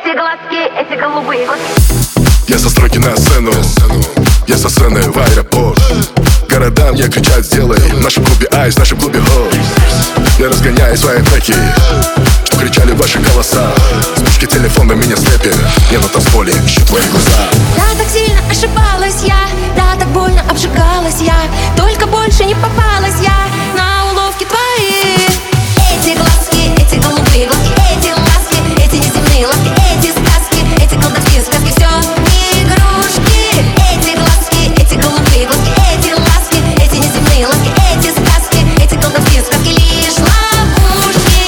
Эти глазки, эти голубые глазки. Я со стройки на сцену, я со сцены в аэропорт. Городам я кричать сделай, в нашем клубе айс, в нашем клубе хоп. Я разгоняю свои треки, что кричали ваши голоса. Вспышки телефона меня слепят, я на танцполе ищу твои глаза. Да, так сильно ошибалась я, да, так больно обжигалась я. Только больше не попалась я на уловки твои. Эти глазки, эти голубые глазки, эти ласки, эти неземные ласки, эти сказки, эти колдовские сказки, все игрушки. Эти глазки, эти голубые глазки, эти ласки, эти неземные ласки, эти сказки, эти колдовские сказки, лишь ловушки.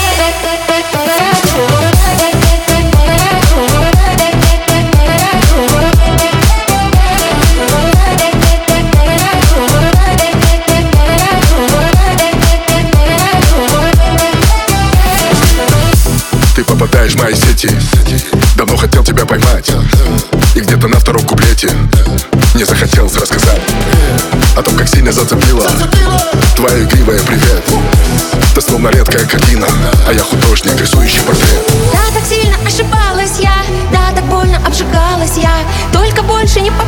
Ты попадаешь в мои сети, давно хотел тебя поймать. И где-то на втором куплете мне захотелось рассказать о том, как сильно зацепила твоя игривая привет. Ты словно редкая картина, а я художник, рисующий портрет. Да, так сильно ошибалась я, да, так больно обжигалась я. Только больше не попалась